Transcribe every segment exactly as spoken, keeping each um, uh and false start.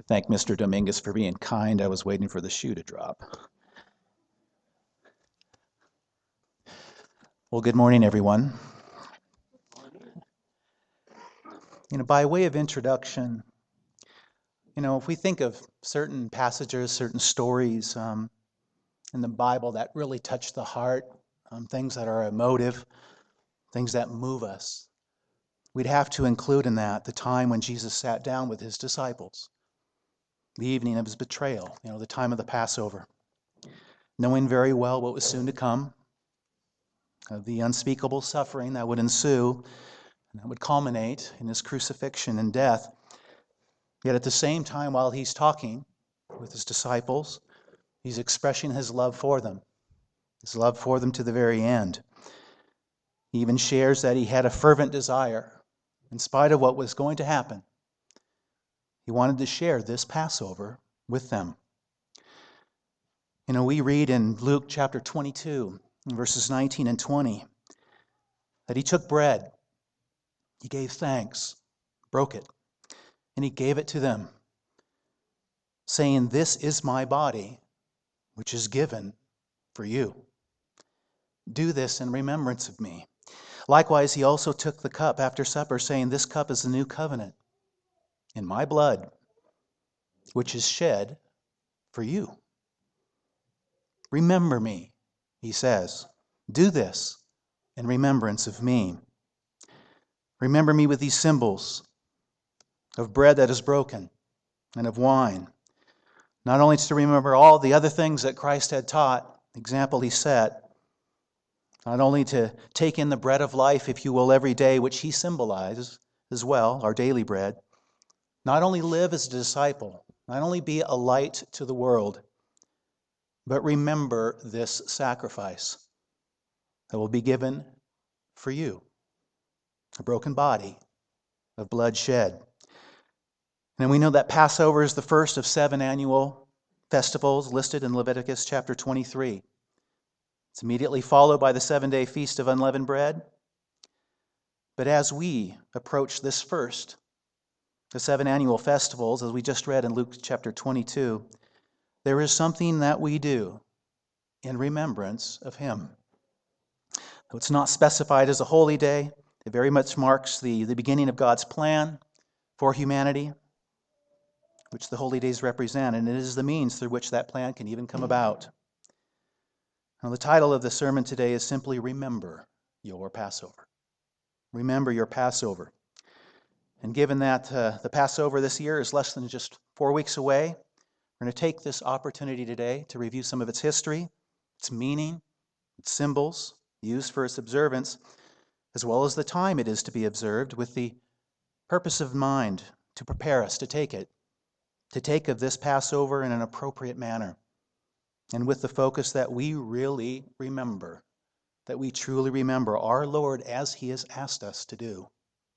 Thank Mister Dominguez for being kind. I was waiting for the shoe to drop. Well, good morning, everyone. You know, by way of introduction, you know, if we think of certain passages, certain stories um, in the Bible that really touch the heart, um, things that are emotive, things that move us, we'd have to include in that the time when Jesus sat down with his disciples, the evening of his betrayal, you know, the time of the Passover, knowing very well what was soon to come, uh, the unspeakable suffering that would ensue, and that would culminate in his crucifixion and death. Yet at the same time, while he's talking with his disciples, he's expressing his love for them, his love for them to the very end. He even shares that he had a fervent desire, in spite of what was going to happen. He wanted to share this Passover with them. You know, we read in Luke chapter twenty-two, verses nineteen and twenty, that he took bread, he gave thanks, broke it, and he gave it to them, saying, "This is my body, which is given for you. Do this in remembrance of me." Likewise, he also took the cup after supper, saying, "This cup is the new covenant in my blood, which is shed for you. Remember me," he says. "Do this in remembrance of me." Remember me with these symbols of bread that is broken and of wine. Not only to remember all the other things that Christ had taught, the example he set, not only to take in the bread of life, if you will, every day, which he symbolizes as well, our daily bread. Not only live as a disciple, not only be a light to the world, but remember this sacrifice that will be given for you, a broken body of blood shed. And we know that Passover is the first of seven annual festivals listed in Leviticus chapter twenty-three. It's immediately followed by the seven-day Feast of Unleavened Bread. But as we approach this first, the seven annual festivals, as we just read in Luke chapter twenty-two, there is something that we do in remembrance of him. Though it's not specified as a holy day, it very much marks the, the beginning of God's plan for humanity, which the holy days represent, and it is the means through which that plan can even come about. Now, the title of the sermon today is simply "Remember Your Passover." Remember your Passover. And given that uh, the Passover this year is less than just four weeks away, we're going to take this opportunity today to review some of its history, its meaning, its symbols used for its observance, as well as the time it is to be observed, with the purpose of mind to prepare us to take it, to take of this Passover in an appropriate manner, and with the focus that we really remember, that we truly remember our Lord as he has asked us to do.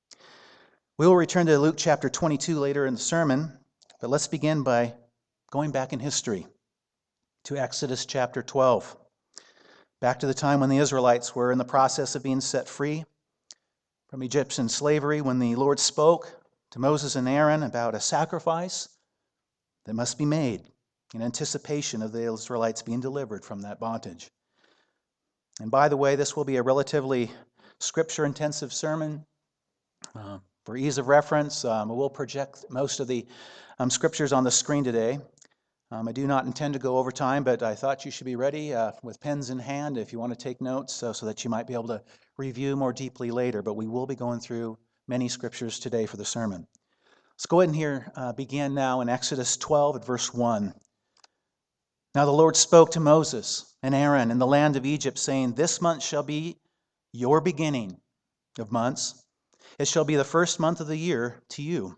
We will return to Luke chapter twenty-two later in the sermon, but let's begin by going back in history to Exodus chapter twelve, back to the time when the Israelites were in the process of being set free from Egyptian slavery, when the Lord spoke to Moses and Aaron about a sacrifice that must be made in anticipation of the Israelites being delivered from that bondage. And by the way, this will be a relatively scripture-intensive sermon. Uh, for ease of reference, um, we'll project most of the um, scriptures on the screen today. Um, I do not intend to go over time, but I thought you should be ready uh, with pens in hand if you want to take notes, so, so that you might be able to review more deeply later. But we will be going through many scriptures today for the sermon. Let's go ahead and here uh, begin now in Exodus twelve at verse one. "Now the Lord spoke to Moses and Aaron in the land of Egypt, saying, This month shall be your beginning of months. It shall be the first month of the year to you.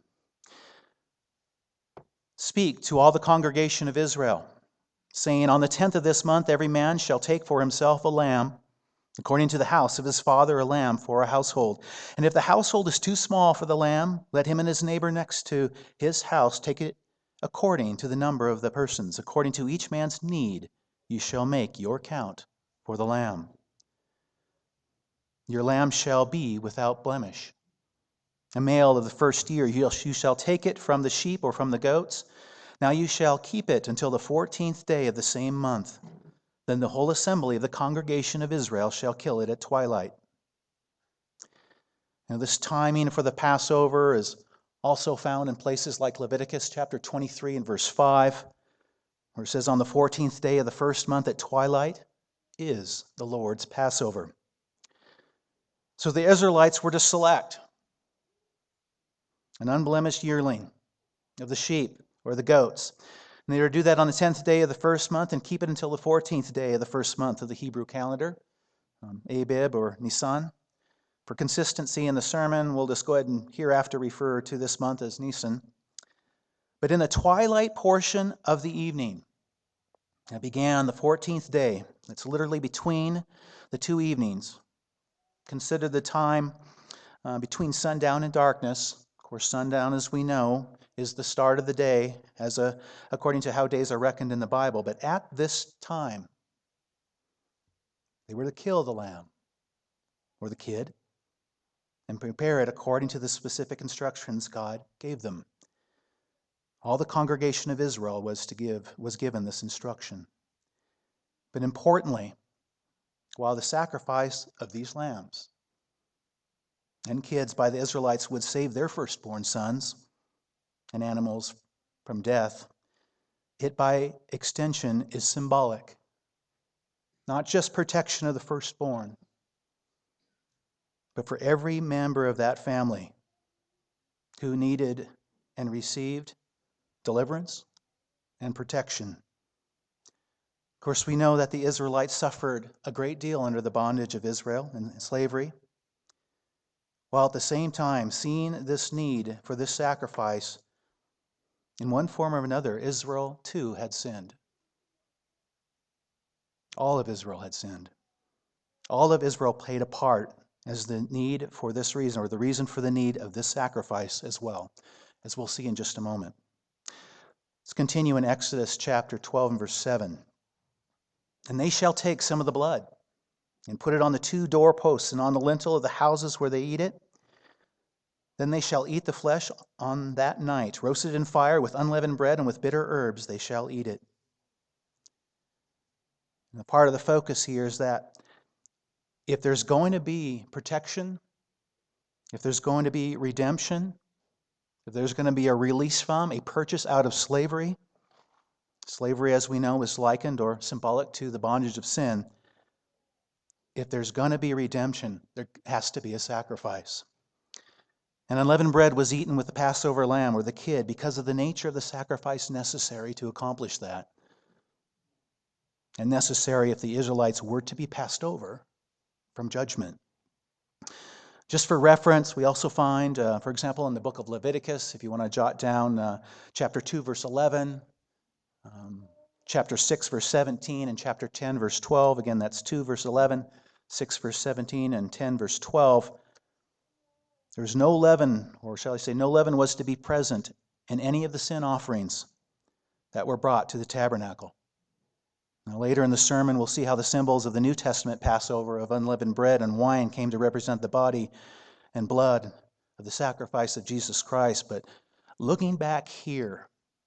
Speak to all the congregation of Israel, saying, On the tenth of this month every man shall take for himself a lamb, according to the house of his father, a lamb for a household. And if the household is too small for the lamb, let him and his neighbor next to his house take it according to the number of the persons. According to each man's need, you shall make your count for the lamb. Your lamb shall be without blemish. A male of the first year, you shall take it from the sheep or from the goats. Now you shall keep it until the fourteenth day of the same month. Then the whole assembly of the congregation of Israel shall kill it at twilight. Now this timing for the Passover is also found in places like Leviticus chapter twenty-three and verse five, where it says, on the fourteenth day of the first month at twilight is the Lord's Passover. So the Israelites were to select an unblemished yearling of the sheep or the goats. And they were to do that on the tenth day of the first month and keep it until the fourteenth day of the first month of the Hebrew calendar, um, Abib or Nisan. For consistency in the sermon, we'll just go ahead and hereafter refer to this month as Nisan. But in the twilight portion of the evening, that began the fourteenth day, it's literally between the two evenings. Consider the time uh, between sundown and darkness. Of course, sundown, as we know, is the start of the day, as a, according to how days are reckoned in the Bible. But at this time, they were to kill the lamb or the kid and prepare it according to the specific instructions God gave them. All the congregation of Israel was to give was given this instruction. But importantly, while the sacrifice of these lambs and kids by the Israelites would save their firstborn sons and animals from death, it by extension is symbolic. Not just protection of the firstborn, but for every member of that family who needed and received deliverance and protection. Of course, we know that the Israelites suffered a great deal under the bondage of Israel and slavery, while at the same time seeing this need for this sacrifice in one form or another, Israel too had sinned. All of Israel had sinned. All of Israel played a part as the need for this reason, or the reason for the need of this sacrifice as well, as we'll see in just a moment. Let's continue in Exodus chapter twelve and verse seven. And they shall take some of the blood and put it on the two doorposts and on the lintel of the houses where they eat it. Then they shall eat the flesh on that night, roasted in fire with unleavened bread and with bitter herbs they shall eat it. And the part of the focus here is that if there's going to be protection, if there's going to be redemption, if there's going to be a release from, a purchase out of slavery, slavery, as we know, is likened or symbolic to the bondage of sin. If there's going to be redemption, there has to be a sacrifice. And unleavened bread was eaten with the Passover lamb or the kid because of the nature of the sacrifice necessary to accomplish that. And necessary if the Israelites were to be passed over from judgment. Just for reference, we also find, uh, for example, in the book of Leviticus, if you want to jot down uh, chapter two, verse eleven, um, chapter six, verse seventeen, and chapter ten, verse twelve. Again, that's two, verse eleven, six, verse seventeen, and ten, verse twelve. There's no leaven, or shall I say, no leaven was to be present in any of the sin offerings that were brought to the tabernacle. Now, later in the sermon, we'll see how the symbols of the New Testament Passover of unleavened bread and wine came to represent the body and blood of the sacrifice of Jesus Christ. But looking back here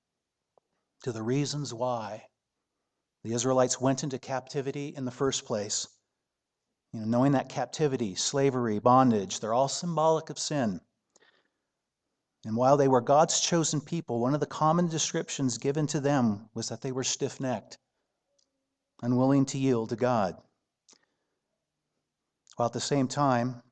to the reasons why the Israelites went into captivity in the first place, you know, knowing that captivity, slavery, bondage, they're all symbolic of sin. And while they were God's chosen people, one of the common descriptions given to them was that they were stiff-necked, unwilling to yield to God. While at the same time,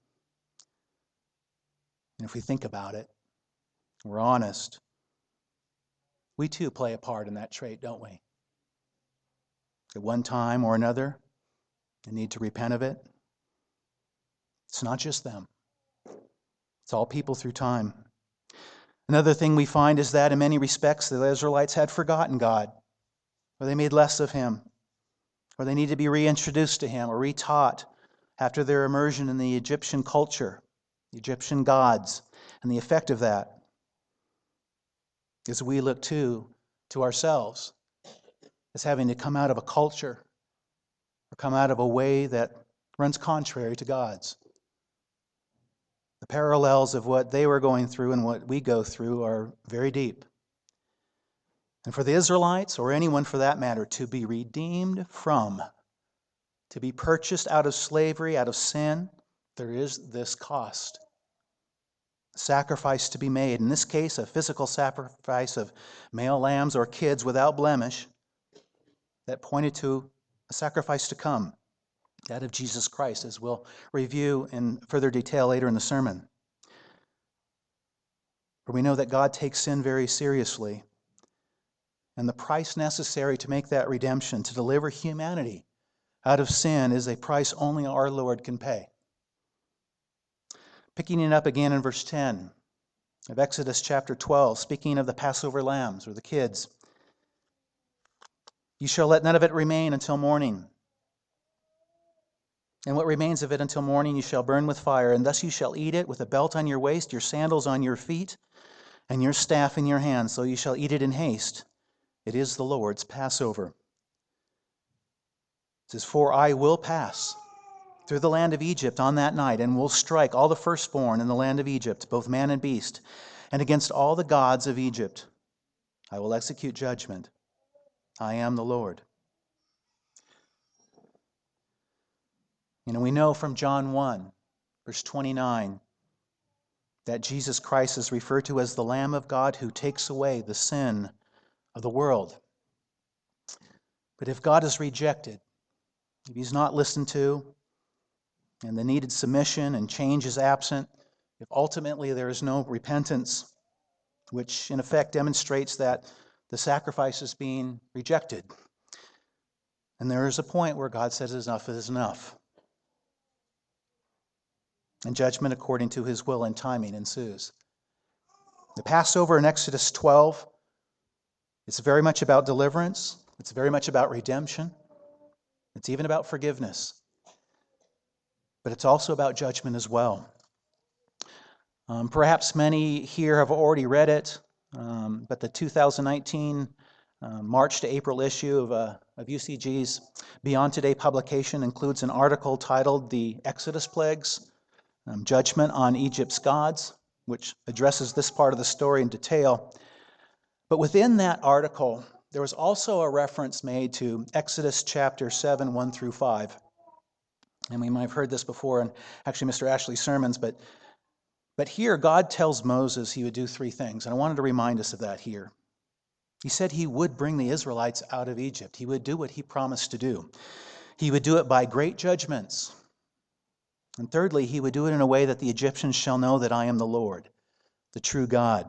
and if we think about it, we're honest, we too play a part in that trait, don't we? At one time or another, they need to repent of it. It's not just them. It's all people through time. Another thing we find is that in many respects the Israelites had forgotten God, or they made less of Him, or they needed to be reintroduced to Him or retaught after their immersion in the Egyptian culture, the Egyptian gods, and the effect of that as we look too to ourselves as having to come out of a culture or come out of a way that runs contrary to God's. The parallels of what they were going through and what we go through are very deep. And for the Israelites, or anyone for that matter, to be redeemed from, to be purchased out of slavery, out of sin, there is this cost. Sacrifice to be made. In this case, a physical sacrifice of male lambs or kids without blemish that pointed to a sacrifice to come, that of Jesus Christ, as we'll review in further detail later in the sermon. For we know that God takes sin very seriously, and the price necessary to make that redemption, to deliver humanity out of sin, is a price only our Lord can pay. Picking it up again in verse ten of Exodus chapter twelve, speaking of the Passover lambs or the kids. You shall let none of it remain until morning. And what remains of it until morning you shall burn with fire, and thus you shall eat it with a belt on your waist, your sandals on your feet, and your staff in your hand. So you shall eat it in haste. It is the Lord's Passover. It says, for I will pass through the land of Egypt on that night, and will strike all the firstborn in the land of Egypt, both man and beast, and against all the gods of Egypt I will execute judgment. I am the Lord. You know, we know from John one, verse twenty-nine, that Jesus Christ is referred to as the Lamb of God who takes away the sin of the world. But if God is rejected, if he's not listened to, and the needed submission and change is absent, if ultimately there is no repentance, which in effect demonstrates that the sacrifice is being rejected, and there is a point where God says enough is enough, and judgment according to his will and timing ensues. The Passover in Exodus twelve, it's very much about deliverance. It's very much about redemption. It's even about forgiveness. But it's also about judgment as well. Um, perhaps many here have already read it, um, but the two thousand nineteen uh, March to April issue of, uh, of U C G's Beyond Today publication includes an article titled The Exodus Plagues, um, Judgment on Egypt's Gods, which addresses this part of the story in detail. But within that article, there was also a reference made to Exodus chapter seven, one through five. And we might have heard this before in actually Mister Ashley's sermons, but, but here God tells Moses he would do three things. And I wanted to remind us of that here. He said he would bring the Israelites out of Egypt. He would do what he promised to do. He would do it by great judgments. And thirdly, he would do it in a way that the Egyptians shall know that I am the Lord, the true God.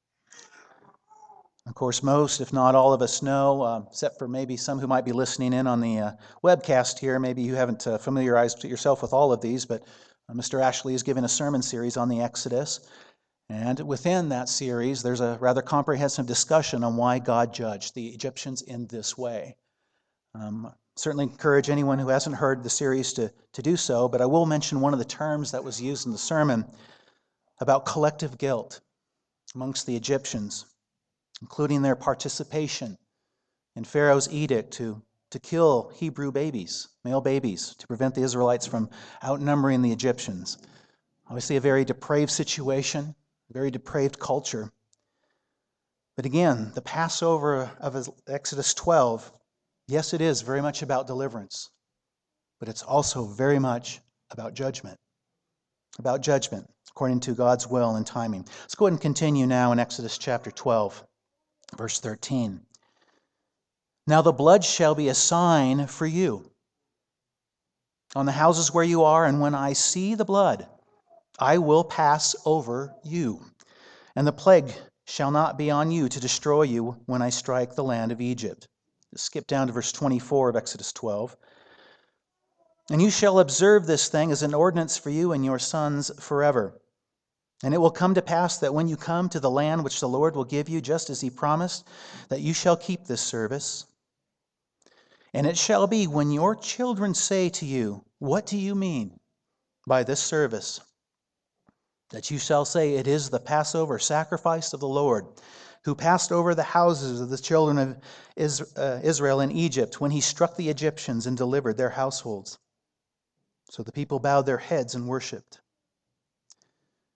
Of course, most, if not all of us know, uh, except for maybe some who might be listening in on the uh, webcast here, maybe you haven't uh, familiarized yourself with all of these, but uh, Mister Ashley has given a sermon series on the Exodus, and within that series, there's a rather comprehensive discussion on why God judged the Egyptians in this way. Um, certainly encourage anyone who hasn't heard the series to, to do so, but I will mention one of the terms that was used in the sermon about collective guilt amongst the Egyptians, including their participation in Pharaoh's edict to, to kill Hebrew babies, male babies, to prevent the Israelites from outnumbering the Egyptians. Obviously a very depraved situation, a very depraved culture. But again, the Passover of Exodus twelve, yes, it is very much about deliverance, but it's also very much about judgment. About judgment, according to God's will and timing. Let's go ahead and continue now in Exodus chapter twelve. Verse thirteen. Now the blood shall be a sign for you on the houses where you are, and when I see the blood, I will pass over you, and the plague shall not be on you to destroy you when I strike the land of Egypt. Just skip down to verse twenty-four of Exodus twelve. And you shall observe this thing as an ordinance for you and your sons forever. And it will come to pass that when you come to the land which the Lord will give you, just as he promised, that you shall keep this service. And it shall be when your children say to you, what do you mean by this service? That you shall say, it is the Passover sacrifice of the Lord, who passed over the houses of the children of Israel in Egypt when he struck the Egyptians and delivered their households. So the people bowed their heads and worshipped.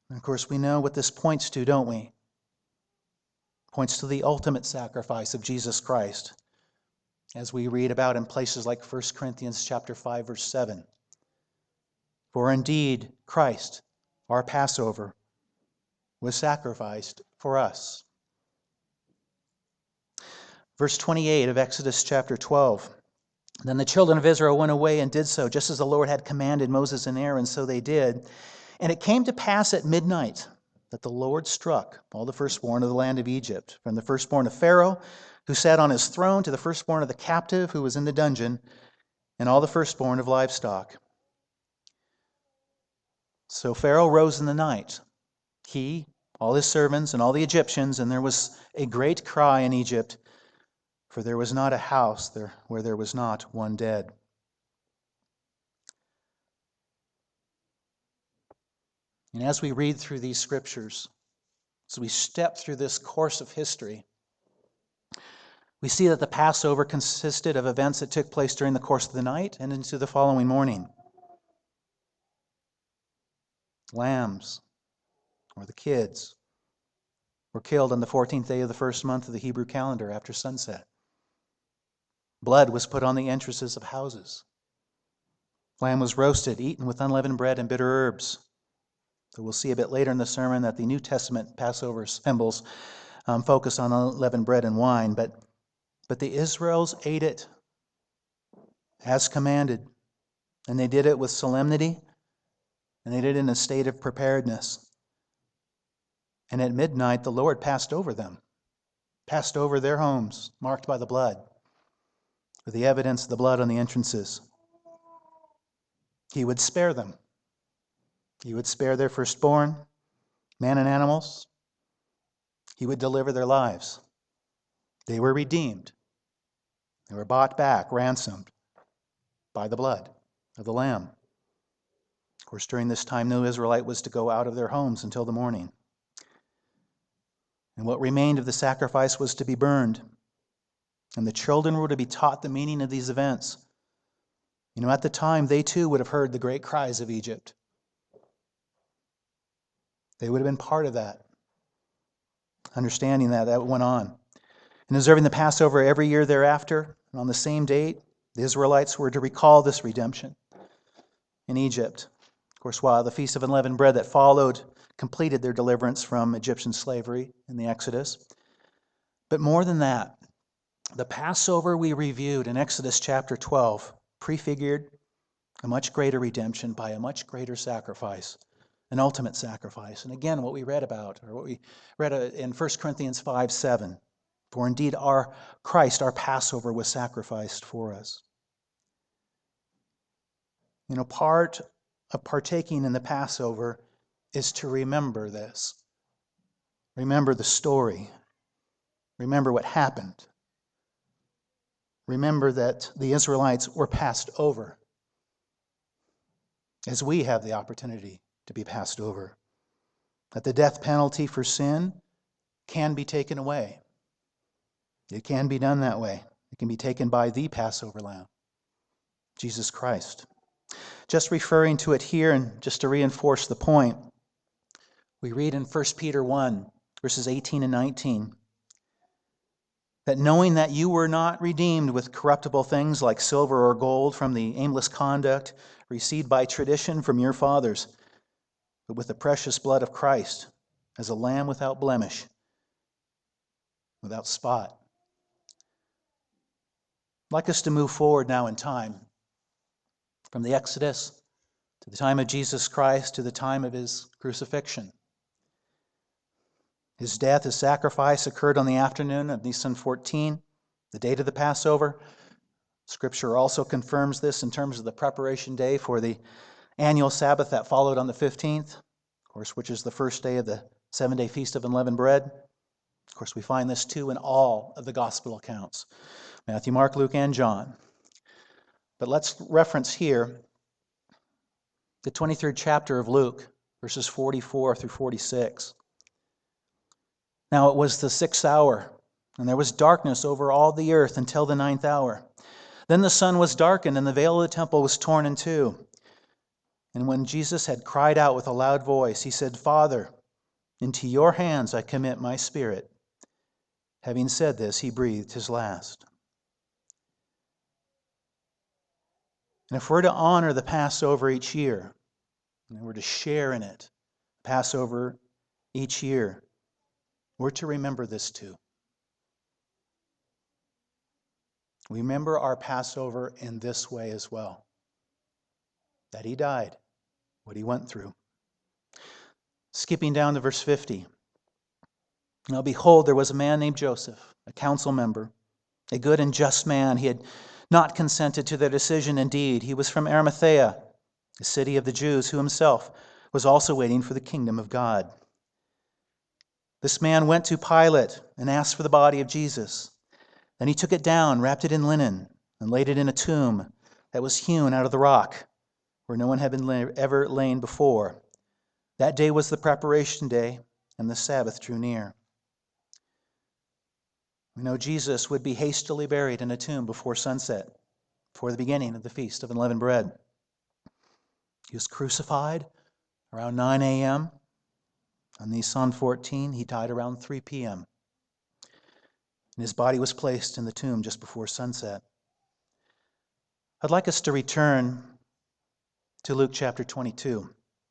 And of course, we know what this points to, don't we? Points to the ultimate sacrifice of Jesus Christ, as we read about in places like First Corinthians chapter five, verse seven. For indeed, Christ, our Passover, was sacrificed for us. Verse twenty-eight of Exodus chapter twelve. Then the children of Israel went away and did so, just as the Lord had commanded Moses and Aaron, so they did. And it came to pass at midnight that the Lord struck all the firstborn of the land of Egypt, from the firstborn of Pharaoh, who sat on his throne, to the firstborn of the captive who was in the dungeon, and all the firstborn of livestock. So Pharaoh rose in the night, he, all his servants, and all the Egyptians, and there was a great cry in Egypt, for there was not a house there where there was not one dead. And as we read through these scriptures, as we step through this course of history, we see that the Passover consisted of events that took place during the course of the night and into the following morning. Lambs, or the kids, were killed on the fourteenth day of the first month of the Hebrew calendar after sunset. Blood was put on the entrances of houses. Lamb was roasted, eaten with unleavened bread and bitter herbs. So we'll see a bit later in the sermon that the New Testament Passover symbols um, focus on unleavened bread and wine, but, but the Israelites ate it as commanded, and they did it with solemnity, and they did it in a state of preparedness. And at midnight, the Lord passed over them, passed over their homes, marked by the blood, with the evidence of the blood on the entrances. He would spare them. He would spare their firstborn, man and animals. He would deliver their lives. They were redeemed. They were bought back, ransomed by the blood of the Lamb. Of course, during this time, no Israelite was to go out of their homes until the morning. And what remained of the sacrifice was to be burned. And the children were to be taught the meaning of these events. You know, at the time, they too would have heard the great cries of Egypt. They would have been part of that, understanding that that went on. And observing the Passover every year thereafter, and on the same date, the Israelites were to recall this redemption in Egypt. Of course, while the Feast of Unleavened Bread that followed completed their deliverance from Egyptian slavery in the Exodus. But more than that, the Passover we reviewed in Exodus chapter twelve prefigured a much greater redemption by a much greater sacrifice, an ultimate sacrifice. And again, what we read about, or what we read in First Corinthians five seven, for indeed our Christ, our Passover, was sacrificed for us. You know, part of partaking in the Passover is to remember this. Remember the story. Remember what happened. Remember that the Israelites were passed over, as we have the opportunity to be passed over. That the death penalty for sin can be taken away. It can be done that way. It can be taken by the Passover Lamb, Jesus Christ. Just referring to it here, and just to reinforce the point, we read in First Peter one, verses eighteen and nineteen, that knowing that you were not redeemed with corruptible things like silver or gold from the aimless conduct received by tradition from your fathers, but with the precious blood of Christ, as a lamb without blemish, without spot. I'd like us to move forward now in time, from the Exodus to the time of Jesus Christ to the time of his crucifixion. His death, his sacrifice occurred on the afternoon of Nisan fourteen, the date of the Passover. Scripture also confirms this in terms of the preparation day for the annual Sabbath that followed on the fifteenth, of course, which is the first day of the seven-day Feast of Unleavened Bread. Of course, we find this too in all of the gospel accounts, Matthew, Mark, Luke, and John. But let's reference here the twenty-third chapter of Luke, verses forty-four through forty-six. Now it was the sixth hour, and there was darkness over all the earth until the ninth hour. Then the sun was darkened, and the veil of the temple was torn in two. And when Jesus had cried out with a loud voice, he said, "Father, into your hands I commit my spirit." Having said this, he breathed his last. And if we're to honor the Passover each year, and we're to share in it, Passover each year, we're to remember this too. We remember our Passover in this way as well. That he died, what he went through. Skipping down to verse fifty. Now behold, there was a man named Joseph, a council member, a good and just man. He had not consented to their decision. Indeed, he was from Arimathea, a city of the Jews, who himself was also waiting for the kingdom of God. This man went to Pilate and asked for the body of Jesus. Then he took it down, wrapped it in linen, and laid it in a tomb that was hewn out of the rock, where no one had been ever lain before. That day was the preparation day, and the Sabbath drew near. We know Jesus would be hastily buried in a tomb before sunset, before the beginning of the Feast of Unleavened Bread. He was crucified around nine a.m. On Nisan fourteen, he died around three p.m. And his body was placed in the tomb just before sunset. I'd like us to return to Luke chapter twenty-two.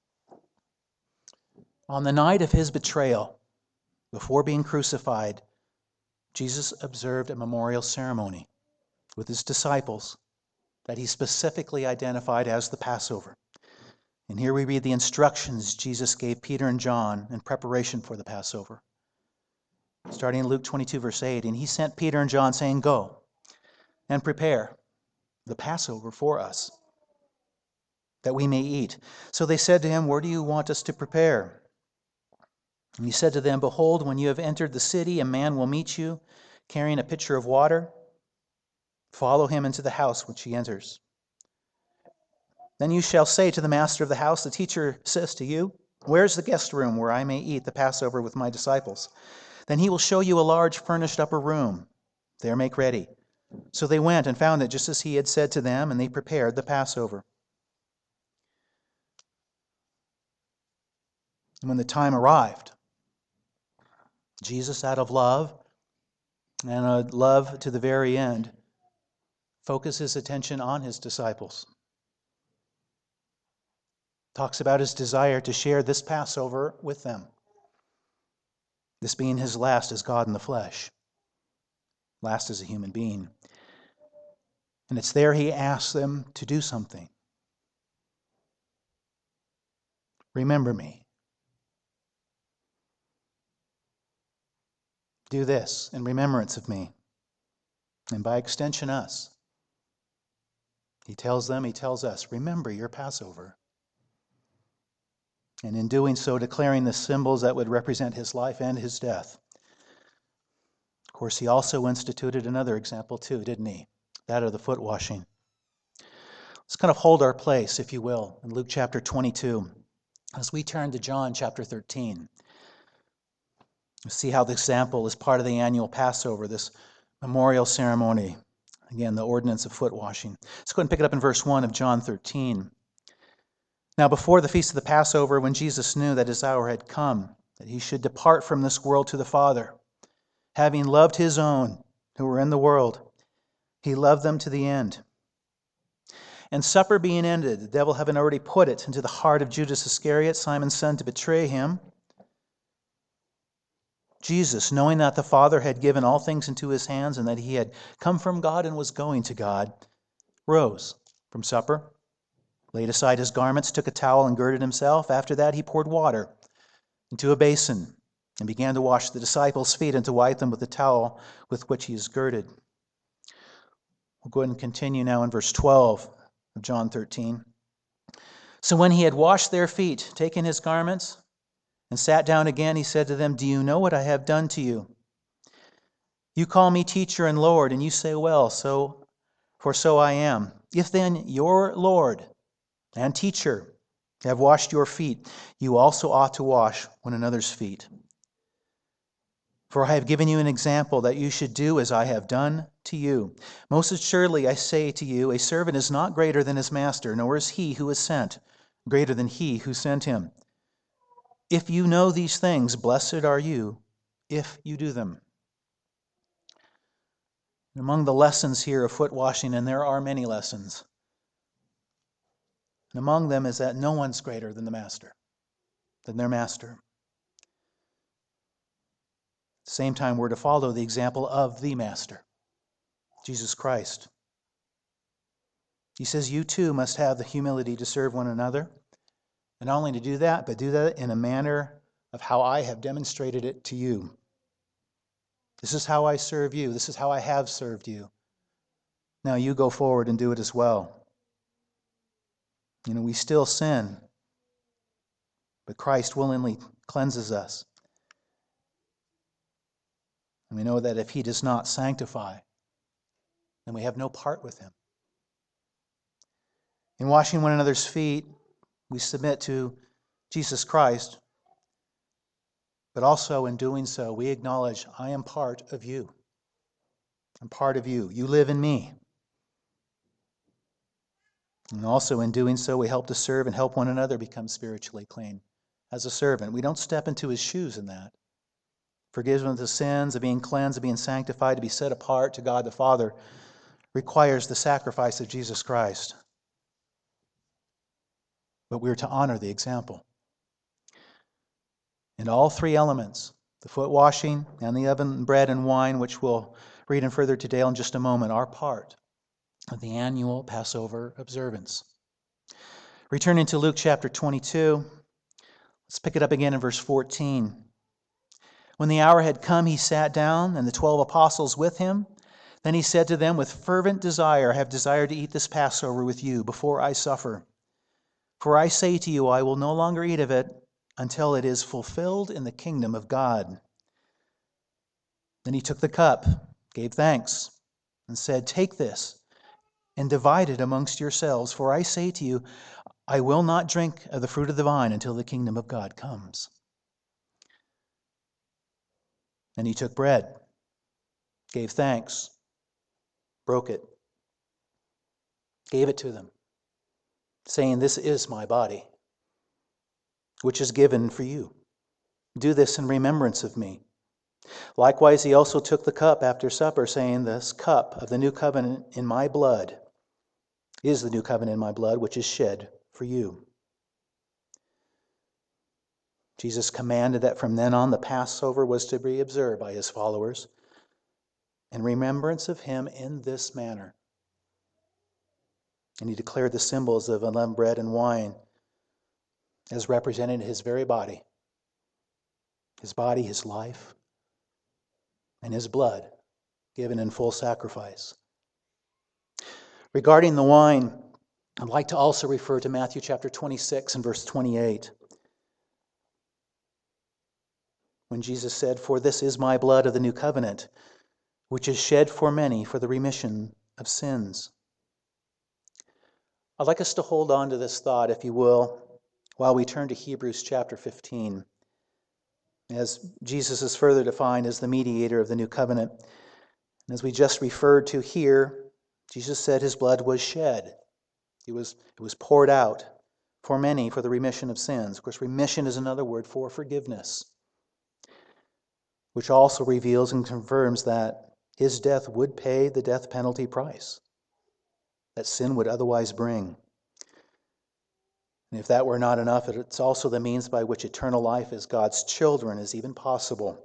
On the night of his betrayal, before being crucified, Jesus observed a memorial ceremony with his disciples that he specifically identified as the Passover. And here we read the instructions Jesus gave Peter and John in preparation for the Passover. Starting in Luke twenty-two, verse eight, and he sent Peter and John, saying, "Go and prepare the Passover for us, that we may eat." So they said to him, "Where do you want us to prepare?" And he said to them, "Behold, when you have entered the city, a man will meet you, carrying a pitcher of water. Follow him into the house which he enters. Then you shall say to the master of the house, 'The teacher says to you, where is the guest room where I may eat the Passover with my disciples?' Then he will show you a large furnished upper room. There make ready." So they went and found it just as he had said to them, and they prepared the Passover. And when the time arrived, Jesus, out of love, and a love to the very end, focused his attention on his disciples. Talks about his desire to share this Passover with them. This being his last as God in the flesh. Last as a human being. And it's there he asks them to do something. Remember me. Do this in remembrance of me. And by extension, us. He tells them, he tells us, remember your Passover. And in doing so, declaring the symbols that would represent his life and his death. Of course, he also instituted another example too, didn't he? That of the foot washing. Let's kind of hold our place, if you will, in Luke chapter twenty-two. As we turn to John chapter thirteen. See how this example is part of the annual Passover, this memorial ceremony. Again, the ordinance of foot washing. Let's go ahead and pick it up in verse one of John thirteen. Now before the feast of the Passover, when Jesus knew that his hour had come, that he should depart from this world to the Father, having loved his own who were in the world, he loved them to the end. And supper being ended, the devil having already put it into the heart of Judas Iscariot, Simon's son, to betray him, Jesus, knowing that the Father had given all things into his hands and that he had come from God and was going to God, rose from supper, laid aside his garments, took a towel and girded himself. After that he poured water into a basin and began to wash the disciples' feet and to wipe them with the towel with which he is girded. We'll go ahead and continue now in verse twelve of John thirteen. So when he had washed their feet, taken his garments, and sat down again, he said to them, "Do you know what I have done to you? You call me teacher and Lord, and you say, well, so for so I am. If then your Lord and teacher have washed your feet, you also ought to wash one another's feet. For I have given you an example that you should do as I have done to you. Most assuredly I say to you, a servant is not greater than his master, nor is he who is sent greater than he who sent him. If you know these things, blessed are you if you do them. Among the lessons here of foot washing, and there are many lessons, and among them is that no one's greater than the master, than their master. At the same time, we're to follow the example of the master, Jesus Christ. He says, you too must have the humility to serve one another. And not only to do that, but do that in a manner of how I have demonstrated it to you. This is how I serve you. This is how I have served you. Now you go forward and do it as well. You know, we still sin, but Christ willingly cleanses us. And we know that if he does not sanctify, then we have no part with him. In washing one another's feet, we submit to Jesus Christ, but also in doing so, we acknowledge, I am part of you. I'm part of you. You live in me. And also in doing so, we help to serve and help one another become spiritually clean. As a servant, we don't step into his shoes in that. Forgiveness of sins, of being cleansed, of being sanctified, to be set apart to God the Father, requires the sacrifice of Jesus Christ. But we're to honor the example. And all three elements, the foot washing and the unleavened bread and wine, which we'll read in further detail in just a moment, are part of the annual Passover observance. Returning to Luke chapter twenty-two, let's pick it up again in verse fourteen. When the hour had come, he sat down, and the twelve apostles with him. Then he said to them, with fervent desire, I have desired to eat this Passover with you before I suffer. For I say to you, I will no longer eat of it until it is fulfilled in the kingdom of God. Then he took the cup, gave thanks, and said, take this and divide it amongst yourselves. For I say to you, I will not drink of the fruit of the vine until the kingdom of God comes. And he took bread, gave thanks, broke it, gave it to them, saying, this is my body, which is given for you. Do this in remembrance of me. Likewise, he also took the cup after supper, saying, this cup of the new covenant in my blood is the new covenant in my blood, which is shed for you. Jesus commanded that from then on the Passover was to be observed by his followers in remembrance of him in this manner. And he declared the symbols of unleavened bread and wine as representing his very body. His body, his life, and his blood given in full sacrifice. Regarding the wine, I'd like to also refer to Matthew chapter twenty-six and verse twenty-eight. When Jesus said, for this is my blood of the new covenant, which is shed for many for the remission of sins. I'd like us to hold on to this thought, if you will, while we turn to Hebrews chapter fifteen, as Jesus is further defined as the mediator of the new covenant. And as we just referred to here, Jesus said his blood was shed. It was, it was poured out for many for the remission of sins. Of course, remission is another word for forgiveness, which also reveals and confirms that his death would pay the death penalty price that sin would otherwise bring. And if that were not enough, it's also the means by which eternal life as God's children is even possible.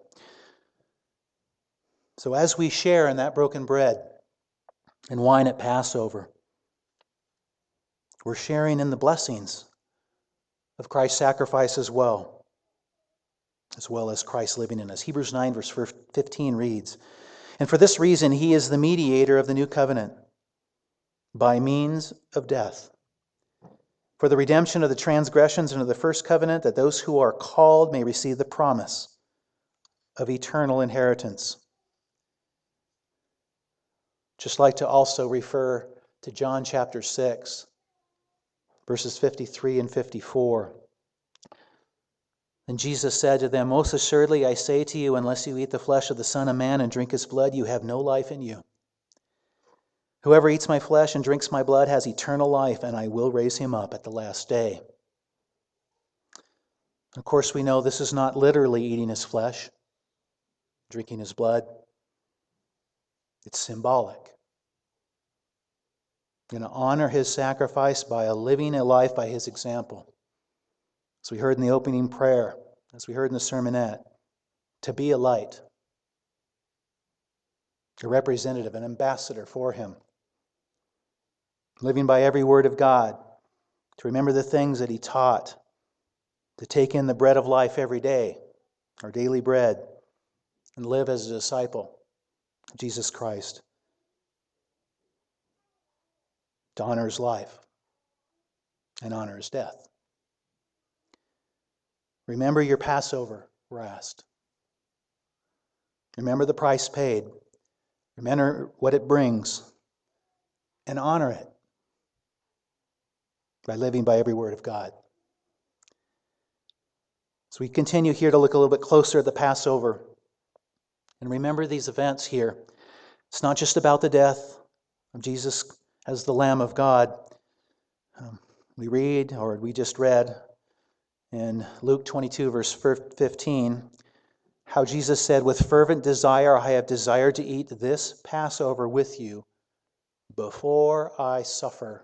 So as we share in that broken bread and wine at Passover, we're sharing in the blessings of Christ's sacrifice as well, as well as Christ living in us. Hebrews nine verse fifteen reads, and for this reason he is the mediator of the new covenant by means of death, for the redemption of the transgressions under the first covenant, that those who are called may receive the promise of eternal inheritance. Just like to also refer to John chapter six, verses fifty-three and fifty-four. And Jesus said to them, most assuredly I say to you, unless you eat the flesh of the Son of Man and drink his blood, you have no life in you. Whoever eats my flesh and drinks my blood has eternal life, and I will raise him up at the last day. Of course, we know this is not literally eating his flesh, drinking his blood. It's symbolic. We're going to honor his sacrifice by a living a life by his example. As we heard in the opening prayer, as we heard in the sermonette, to be a light, a representative, an ambassador for him. Living by every word of God, to remember the things that he taught, to take in the bread of life every day, our daily bread, and live as a disciple of Jesus Christ. To honor his life and honor his death. Remember your Passover, we're asked. Remember the price paid. Remember what it brings. And honor it by living by every word of God. So we continue here to look a little bit closer at the Passover. And remember these events here. It's not just about the death of Jesus as the Lamb of God. Um, we read, or we just read, in Luke twenty-two, verse fifteen, how Jesus said, "With fervent desire I have desired to eat this Passover with you before I suffer."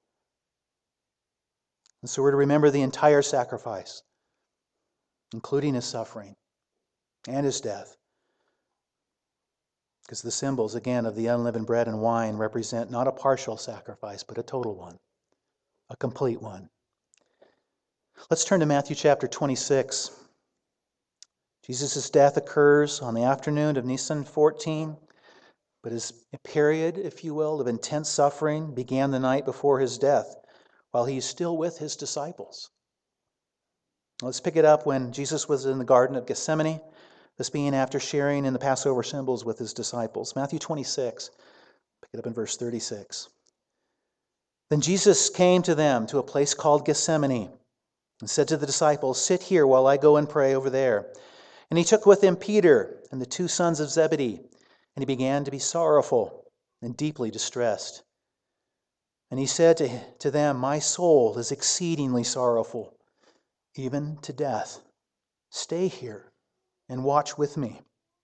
And so we're to remember the entire sacrifice, including his suffering and his death. Because the symbols, again, of the unleavened bread and wine represent not a partial sacrifice, but a total one, a complete one. Let's turn to Matthew chapter twenty-six. Jesus' death occurs on the afternoon of Nisan fourteen, but his period, if you will, of intense suffering began the night before his death, while he is still with his disciples. Let's pick it up when Jesus was in the Garden of Gethsemane, this being after sharing in the Passover symbols with his disciples. Matthew twenty-six, pick it up in verse thirty-six. Then Jesus came to them to a place called Gethsemane and said to the disciples, "Sit here while I go and pray over there." And he took with him Peter and the two sons of Zebedee, and he began to be sorrowful and deeply distressed. And he said to, to them, "My soul is exceedingly sorrowful, even to death. Stay here and watch with me."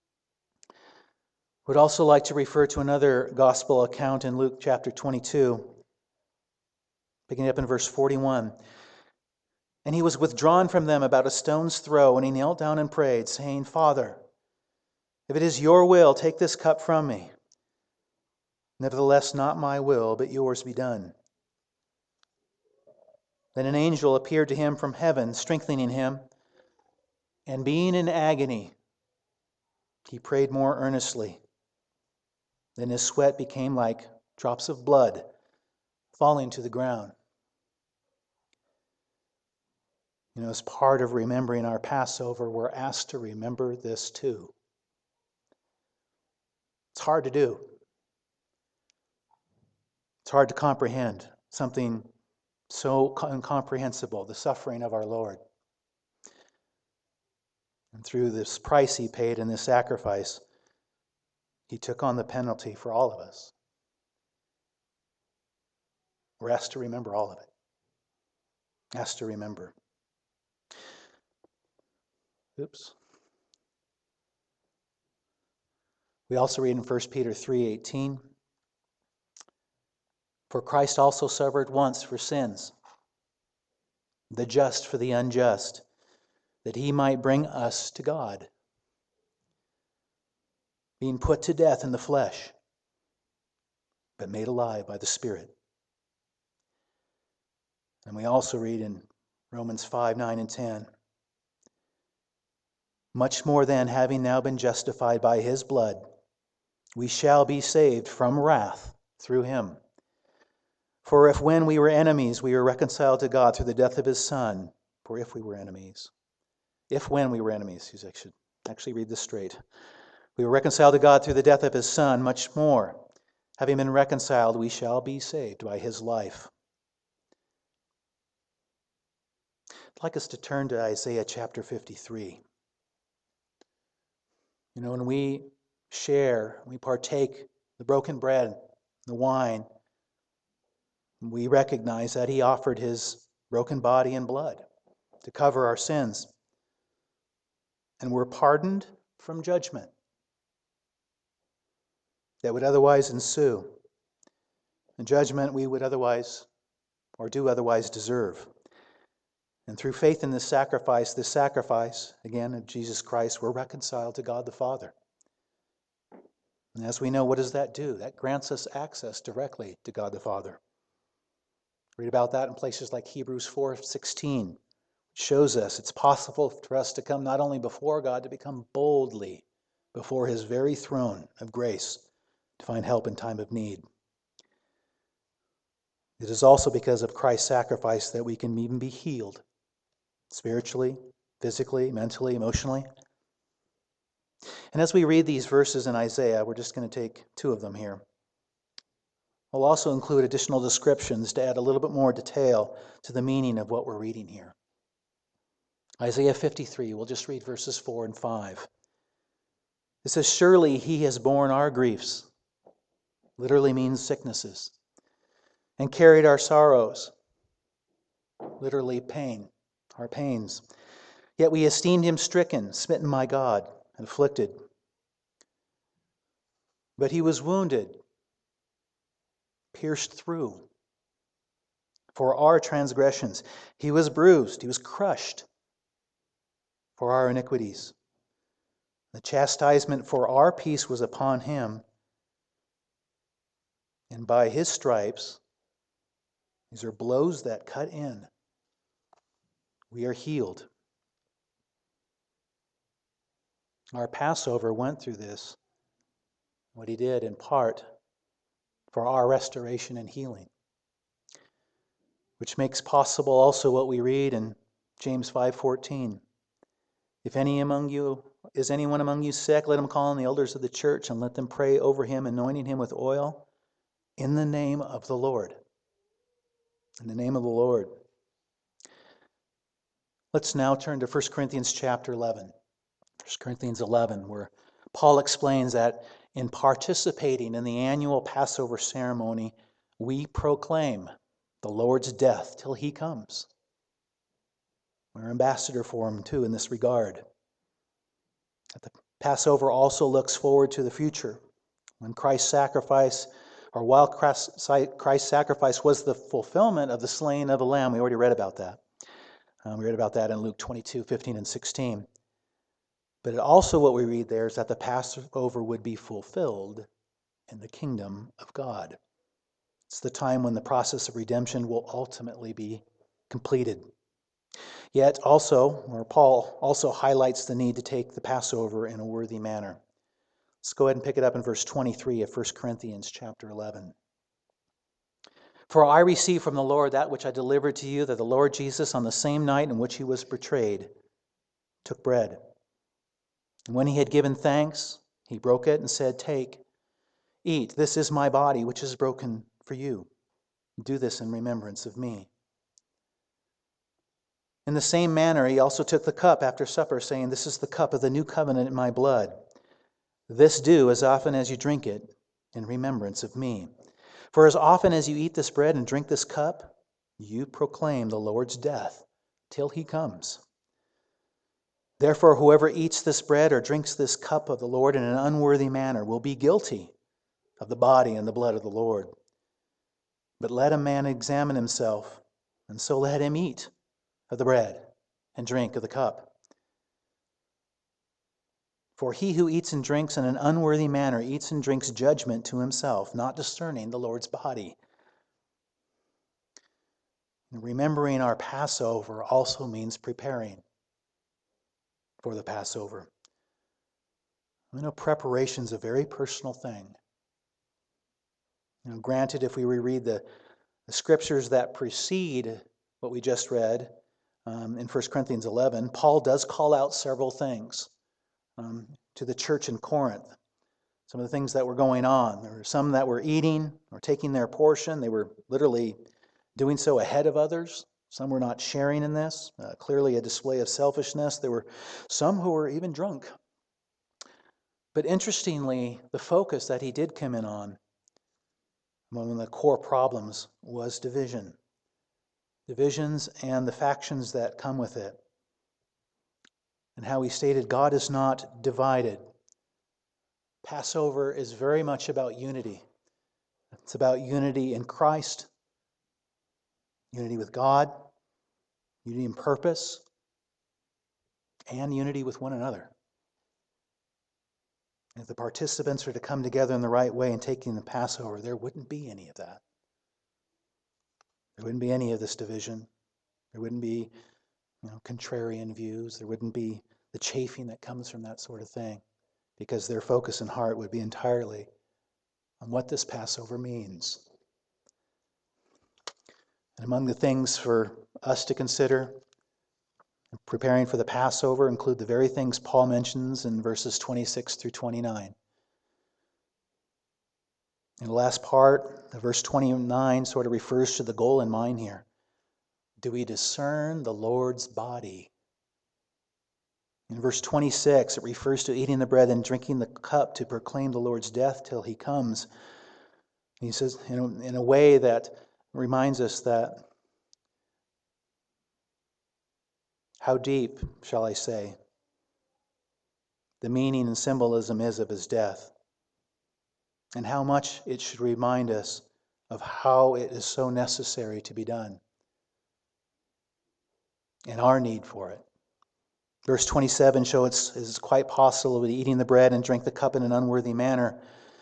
Would also like to refer to another gospel account in Luke chapter twenty-two, picking up in verse forty-one. "And he was withdrawn from them about a stone's throw, and he knelt down and prayed, saying, 'Father, if it is your will, take this cup from me. Nevertheless, not my will, but yours be done.' Then an angel appeared to him from heaven, strengthening him. And being in agony, he prayed more earnestly. Then his sweat became like drops of blood falling to the ground." You know, as part of remembering our Passover, we're asked to remember this too. It's hard to do. It's hard to comprehend something so incomprehensible, the suffering of our Lord. And through this price he paid and this sacrifice, he took on the penalty for all of us. We're asked to remember all of it. Asked to remember. Oops. We also read in First Peter three eighteen, "For Christ also suffered once for sins, the just for the unjust, that he might bring us to God, being put to death in the flesh, but made alive by the Spirit." And we also read in Romans five nine and ten, "Much more then, having now been justified by his blood, we shall be saved from wrath through him. For if when we were enemies, we were reconciled to God through the death of his Son, for if we were enemies, if when we were enemies, I should actually read this straight, we were reconciled to God through the death of his Son, much more, having been reconciled, we shall be saved by his life." I'd like us to turn to Isaiah chapter fifty-three. You know, when we share, we partake the broken bread, the wine, we recognize that he offered his broken body and blood to cover our sins. And we're pardoned from judgment that would otherwise ensue, a judgment we would otherwise or do otherwise deserve. And through faith in this sacrifice, this sacrifice, again, of Jesus Christ, we're reconciled to God the Father. And as we know, what does that do? That grants us access directly to God the Father. Read about that in places like Hebrews four sixteen. It shows us it's possible for us to come not only before God, to become boldly before His very throne of grace to find help in time of need. It is also because of Christ's sacrifice that we can even be healed spiritually, physically, mentally, emotionally. And as we read these verses in Isaiah, we're just going to take two of them here. I'll also include additional descriptions to add a little bit more detail to the meaning of what we're reading here. Isaiah fifty-three, we'll just read verses four and five. It says, "Surely He has borne our griefs," literally means sicknesses, "and carried our sorrows," literally pain, our pains. "Yet we esteemed Him stricken, smitten by God, and afflicted. But He was wounded, pierced through for our transgressions. He was bruised, He was crushed for our iniquities. The chastisement for our peace was upon Him, and by His stripes," these are blows that cut in, "we are healed." Our Passover went through this, what He did in part for our restoration and healing, which makes possible also what we read in James five fourteen. "If any among you is anyone among you sick, let him call on the elders of the church and let them pray over him, anointing him with oil in the name of the Lord." In the name of the Lord. Let's now turn to First Corinthians chapter eleven. First Corinthians eleven, where Paul explains that in participating in the annual Passover ceremony, we proclaim the Lord's death till He comes. We're ambassador for Him too in this regard. That the Passover also looks forward to the future, when Christ's sacrifice, or while Christ's sacrifice was the fulfillment of the slaying of a lamb. We already read about that. Um, we read about that in Luke twenty-two, fifteen, and sixteen. But it also what we read there is that the Passover would be fulfilled in the kingdom of God. It's the time when the process of redemption will ultimately be completed. Yet also, or Paul also highlights the need to take the Passover in a worthy manner. Let's go ahead and pick it up in verse twenty-three of First Corinthians chapter eleven. "For I received from the Lord that which I delivered to you, that the Lord Jesus, on the same night in which He was betrayed, took bread. And when He had given thanks, He broke it and said, 'Take, eat, this is my body, which is broken for you. Do this in remembrance of me.' In the same manner, He also took the cup after supper, saying, 'This is the cup of the new covenant in my blood. This do as often as you drink it in remembrance of me. For as often as you eat this bread and drink this cup, you proclaim the Lord's death till He comes. Therefore, whoever eats this bread or drinks this cup of the Lord in an unworthy manner will be guilty of the body and the blood of the Lord. But let a man examine himself, and so let him eat of the bread and drink of the cup. For he who eats and drinks in an unworthy manner eats and drinks judgment to himself, not discerning the Lord's body.'" And remembering our Passover also means preparing for the Passover. I know preparation is a very personal thing. You know, granted, if we reread the, the scriptures that precede what we just read um, in First Corinthians eleven, Paul does call out several things um, to the church in Corinth. Some of the things that were going on. There were some that were eating or taking their portion. They were literally doing so ahead of others. Some were not sharing in this. Uh, clearly a display of selfishness. There were some who were even drunk. But interestingly, the focus that he did come in on, one of the core problems, was division. divisions and the factions that come with it. And how he stated God is not divided. Passover is very much about unity. It's about unity in Christ, unity with God, unity in purpose, and unity with one another. If the participants are to come together in the right way in taking the Passover, there wouldn't be any of that. There wouldn't be any of this division. There wouldn't be, you know, contrarian views. There wouldn't be the chafing that comes from that sort of thing, because their focus and heart would be entirely on what this Passover means. And among the things for us to consider preparing for the Passover include the very things Paul mentions in verses twenty-six through twenty-nine. In the last part, the verse twenty-nine sort of refers to the goal in mind here. Do we discern the Lord's body? In verse twenty-six, it refers to eating the bread and drinking the cup to proclaim the Lord's death till he comes. He says in a, in a way that reminds us that how deep, shall I say, the meaning and symbolism is of his death, and how much it should remind us of how it is so necessary to be done, and our need for it. Verse twenty-seven shows it's quite possible that eating the bread and drink the cup in an unworthy manner.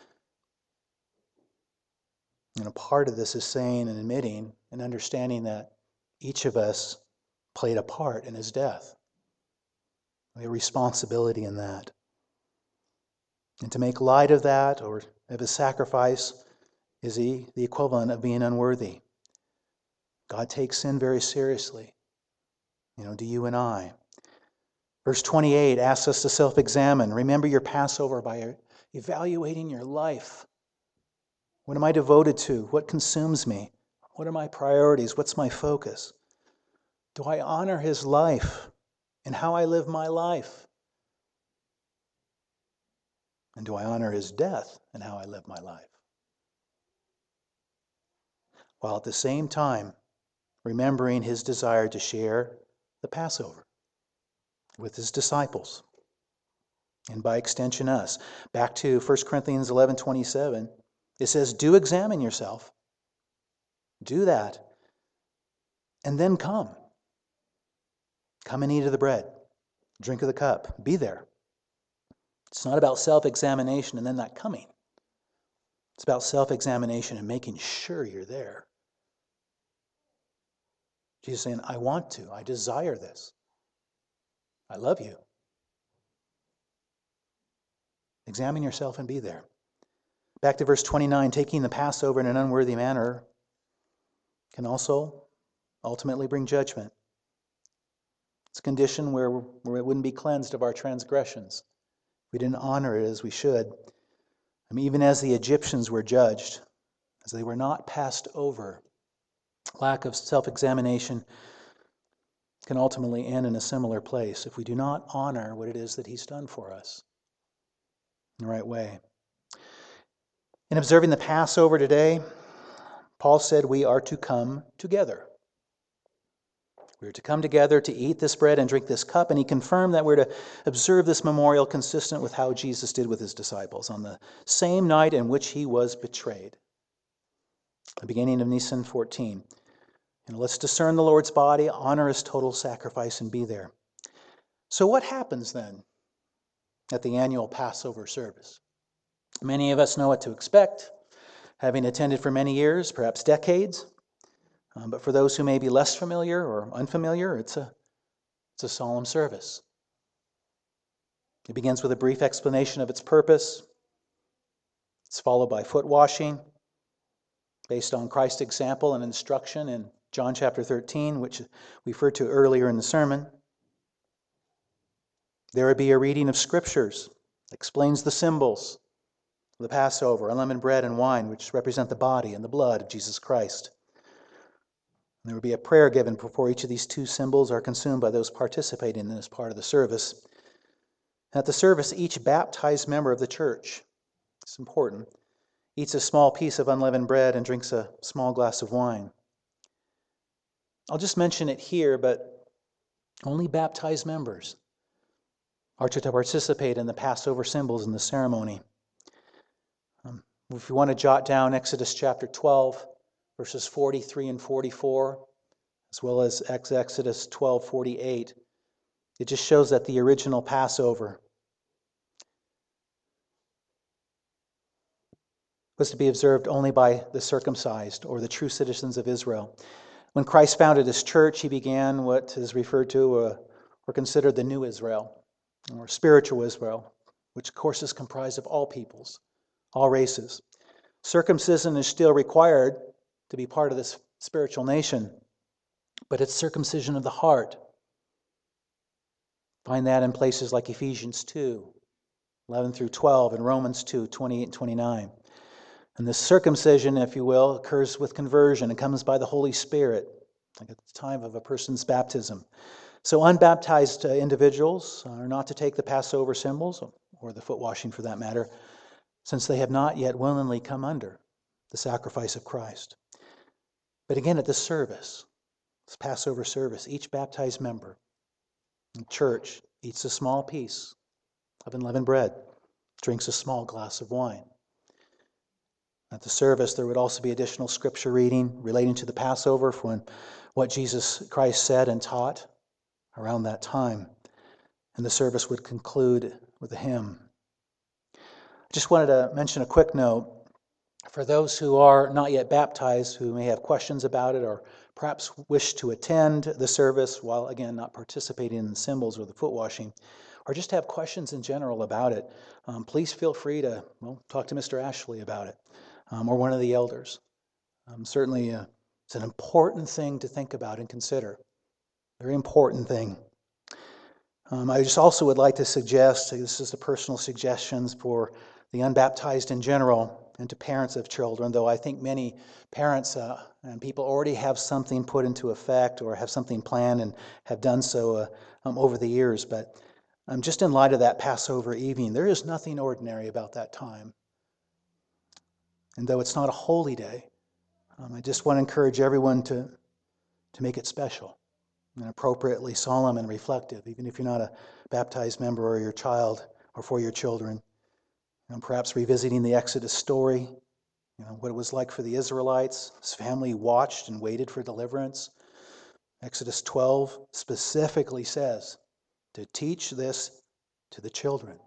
And a part of this is saying and admitting and understanding that each of us played a part in his death. We have responsibility in that. And to make light of that or of his sacrifice is the, the equivalent of being unworthy. God takes sin very seriously. You know, do you and I? Verse twenty-eight asks us to self-examine. Remember your Passover by evaluating your life. What am I devoted to? What consumes me? What are my priorities? What's my focus? Do I honor his life in how I live my life? And do I honor his death in how I live my life? While at the same time remembering his desire to share the Passover with his disciples, and by extension us. Back to First Corinthians eleven twenty-seven, it says, do examine yourself. Do that. And then come. Come and eat of the bread. Drink of the cup. Be there. It's not about self-examination and then not coming. It's about self-examination and making sure you're there. Jesus saying, I want to. I desire this. I love you. Examine yourself and be there. Back to verse twenty-nine, taking the Passover in an unworthy manner can also ultimately bring judgment. It's a condition where, where it wouldn't be cleansed of our transgressions. We didn't honor it as we should. I mean, even as the Egyptians were judged, as they were not passed over, lack of self-examination can ultimately end in a similar place if we do not honor what it is that he's done for us in the right way. In observing the Passover today, Paul said we are to come together. We are to come together to eat this bread and drink this cup, and he confirmed that we're to observe this memorial consistent with how Jesus did with his disciples on the same night in which he was betrayed. The beginning of Nisan fourteen. And let's discern the Lord's body, honor his total sacrifice, and be there. So what happens then at the annual Passover service? Many of us know what to expect, having attended for many years, perhaps decades. Um, but for those who may be less familiar or unfamiliar, it's a, it's a solemn service. It begins with a brief explanation of its purpose. It's followed by foot washing, based on Christ's example and instruction in John chapter thirteen, which we referred to earlier in the sermon. There would be a reading of scriptures that explains the symbols of the Passover, unleavened bread and wine, which represent the body and the blood of Jesus Christ. And there would be a prayer given before each of these two symbols are consumed by those participating in this part of the service. At the service, each baptized member of the church, it's important, eats a small piece of unleavened bread and drinks a small glass of wine. I'll just mention it here, but only baptized members are to participate in the Passover symbols in the ceremony. Um, if you want to jot down Exodus chapter twelve, verses forty-three and forty-four, as well as Exodus twelve forty-eight, it just shows that the original Passover was to be observed only by the circumcised or the true citizens of Israel. When Christ founded his church, he began what is referred to uh, or considered the New Israel, or spiritual Israel, which of course is comprised of all peoples, all races. Circumcision is still required to be part of this spiritual nation, but it's circumcision of the heart. Find that in places like Ephesians two, eleven through twelve, and Romans two, twenty-eight and twenty-nine. And this circumcision, if you will, occurs with conversion. It comes by the Holy Spirit, like at the time of a person's baptism. So unbaptized uh, individuals are not to take the Passover symbols, or the foot washing for that matter, since they have not yet willingly come under the sacrifice of Christ. But again, at the service, this Passover service, each baptized member in church eats a small piece of unleavened bread, drinks a small glass of wine. At the service, there would also be additional scripture reading relating to the Passover from what Jesus Christ said and taught around that time. And the service would conclude with a hymn. I just wanted to mention a quick note. For those who are not yet baptized, who may have questions about it or perhaps wish to attend the service while, again, not participating in the symbols or the foot washing, or just have questions in general about it, um, please feel free to well, talk to Mister Ashley about it. Um, or one of the elders. Um, certainly uh, it's an important thing to think about and consider. Very important thing. Um, I just also would like to suggest, this is the personal suggestions for the unbaptized in general and to parents of children, though I think many parents uh, and people already have something put into effect or have something planned and have done so uh, um, over the years. But um, just in light of that Passover evening, there is nothing ordinary about that time. And though it's not a holy day, um, I just want to encourage everyone to, to make it special and appropriately solemn and reflective, even if you're not a baptized member or your child or for your children. And perhaps revisiting the Exodus story, you know, what it was like for the Israelites. His family watched and waited for deliverance. Exodus twelve specifically says to teach this to the children.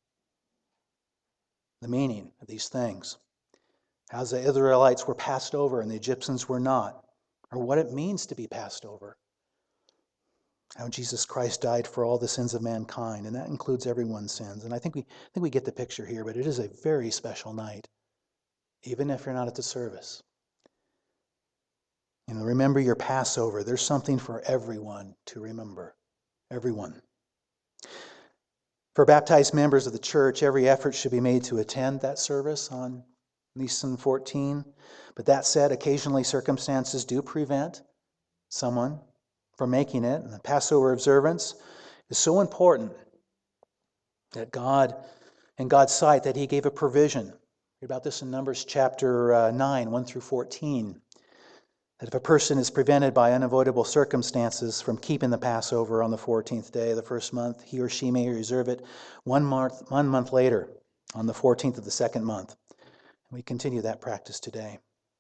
The meaning of these things. How the Israelites were passed over and the Egyptians were not, or what it means to be passed over. How Jesus Christ died for all the sins of mankind, and that includes everyone's sins. And I think we I think we get the picture here, but it is a very special night, even if you're not at the service. You know, remember your Passover. There's something for everyone to remember. Everyone. For baptized members of the church, every effort should be made to attend that service on Nisan fourteen. But that said, occasionally circumstances do prevent someone from making it. And the Passover observance is so important that God, in God's sight, that He gave a provision. Read about this in Numbers chapter uh, nine, one through fourteen. That if a person is prevented by unavoidable circumstances from keeping the Passover on the fourteenth day of the first month, he or she may reserve it one month, one month later, on the fourteenth of the second month. We continue that practice today.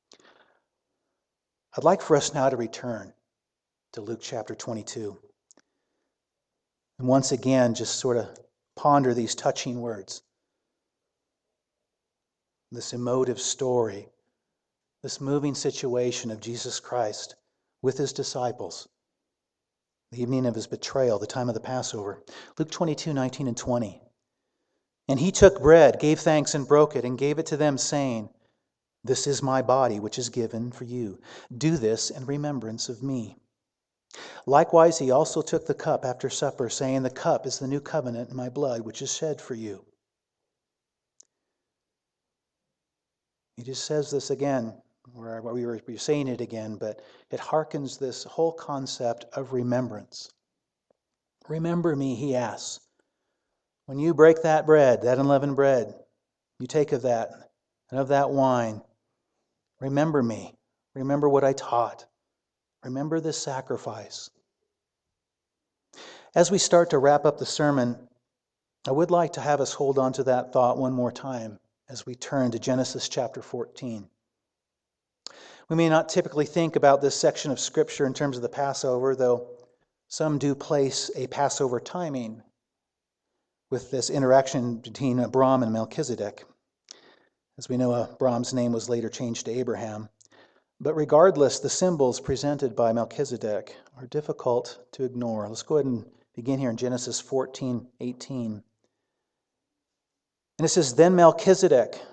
I'd like for us now to return to Luke chapter twenty-two. And once again, just sort of ponder these touching words. This emotive story, this moving situation of Jesus Christ with his disciples, the evening of his betrayal, the time of the Passover. Luke twenty-two, nineteen and twenty. And he took bread, gave thanks, and broke it, and gave it to them, saying, "This is my body, which is given for you. Do this in remembrance of me." Likewise, he also took the cup after supper, saying, "The cup is the new covenant in my blood, which is shed for you." He just says this again, where we were saying it again, but it harkens this whole concept of remembrance. Remember me, he asks. When you break that bread, that unleavened bread, you take of that and of that wine, remember me. Remember what I taught. Remember this sacrifice. As we start to wrap up the sermon, I would like to have us hold on to that thought one more time as we turn to Genesis chapter fourteen. We may not typically think about this section of Scripture in terms of the Passover, though some do place a Passover timing with this interaction between Abram and Melchizedek. As we know, Abram's name was later changed to Abraham. But regardless, the symbols presented by Melchizedek are difficult to ignore. Let's go ahead and begin here in Genesis fourteen eighteen. And it says, Then Melchizedek,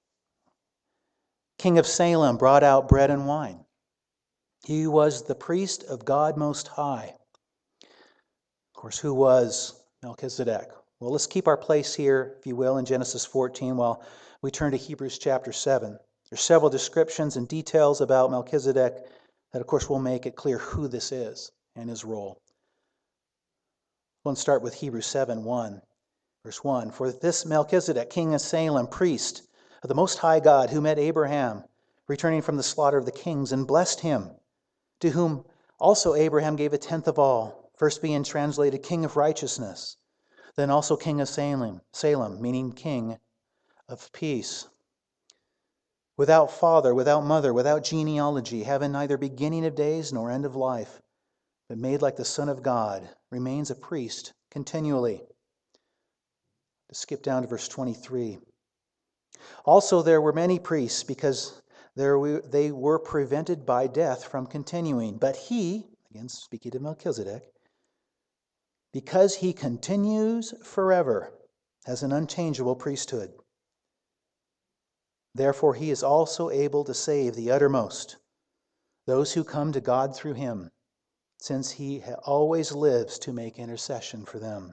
king of Salem, brought out bread and wine. He was the priest of God Most High. Of course, who was Melchizedek? Well, let's keep our place here, if you will, in Genesis fourteen while we turn to Hebrews chapter seven. There's several descriptions and details about Melchizedek that, of course, will make it clear who this is and his role. Let's start with Hebrews seven one, verse one. For this Melchizedek, king of Salem, priest of the Most High God, who met Abraham, returning from the slaughter of the kings, and blessed him, to whom also Abraham gave a tenth of all, first being translated king of righteousness, then also king of Salem, Salem, meaning king of peace. Without father, without mother, without genealogy, having neither beginning of days nor end of life, but made like the Son of God, remains a priest continually. To skip down to verse twenty-three. Also there were many priests, because there we, they were prevented by death from continuing. But he, again speaking to Melchizedek, because he continues forever, has an unchangeable priesthood. Therefore he is also able to save the uttermost, those who come to God through him, since he always lives to make intercession for them.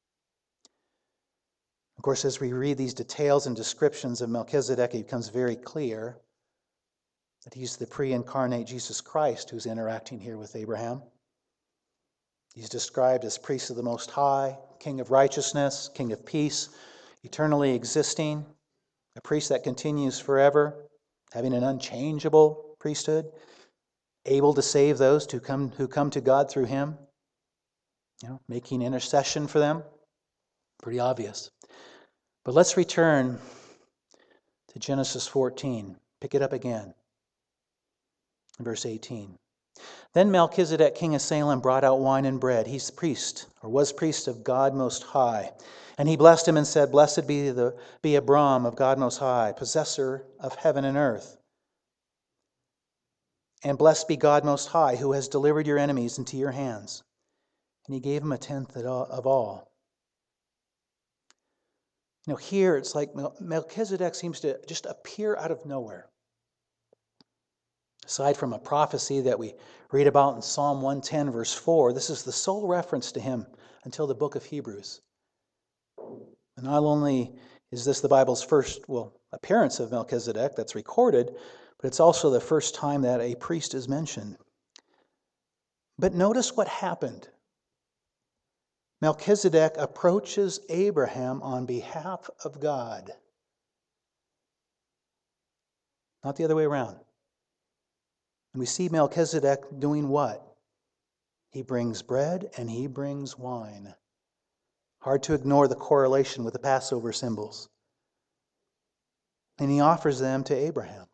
Of course, as we read these details and descriptions of Melchizedek, it becomes very clear that he's the pre-incarnate Jesus Christ who's interacting here with Abraham. He's described as priest of the Most High, king of righteousness, king of peace, eternally existing, a priest that continues forever, having an unchangeable priesthood, able to save those who come, who come to God through him, you know, making intercession for them. Pretty obvious. But let's return to Genesis fourteen. Pick it up again. Verse eighteen. Then Melchizedek, king of Salem, brought out wine and bread. He's priest, or was priest of God Most High. And he blessed him and said, Blessed be the be Abram of God Most High, possessor of heaven and earth. And blessed be God Most High, who has delivered your enemies into your hands. And he gave him a tenth of all. You know, here it's like Melchizedek seems to just appear out of nowhere. Aside from a prophecy that we read about in Psalm one ten, verse four, this is the sole reference to him until the book of Hebrews. And not only is this the Bible's first, well, appearance of Melchizedek that's recorded, but it's also the first time that a priest is mentioned. But notice what happened. Melchizedek approaches Abraham on behalf of God. Not the other way around. And we see Melchizedek doing what? He brings bread and he brings wine. Hard to ignore the correlation with the Passover symbols. And he offers them to Abraham.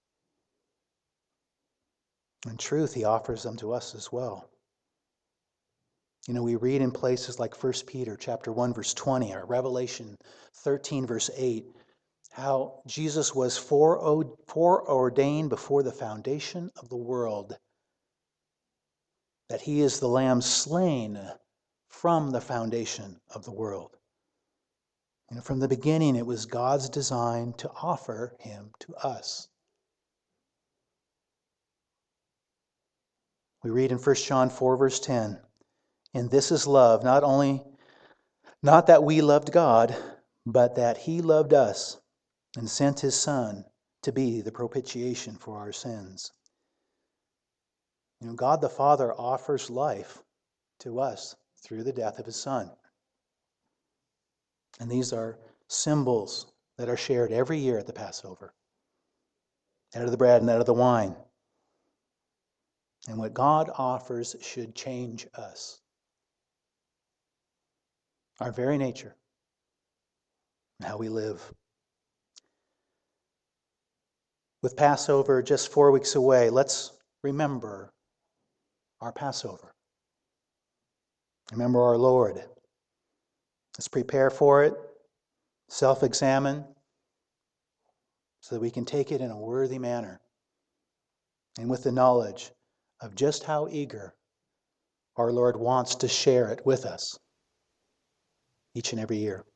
In truth, he offers them to us as well. You know, we read in places like First Peter chapter one, verse twenty, or Revelation thirteen, verse eight, how Jesus was foreordained before the foundation of the world, that he is the Lamb slain from the foundation of the world. You know, from the beginning, it was God's design to offer him to us. We read in First John four, verse ten, and this is love, not only, not that we loved God, but that he loved us and sent his Son to be the propitiation for our sins. You know, God the Father offers life to us through the death of his Son. And these are symbols that are shared every year at the Passover. That of the bread and that of the wine. And what God offers should change us. Our very nature and how we live. With Passover just four weeks away, let's remember our Passover. Remember our Lord. Let's prepare for it, self-examine, so that we can take it in a worthy manner and with the knowledge of just how eager our Lord wants to share it with us each and every year.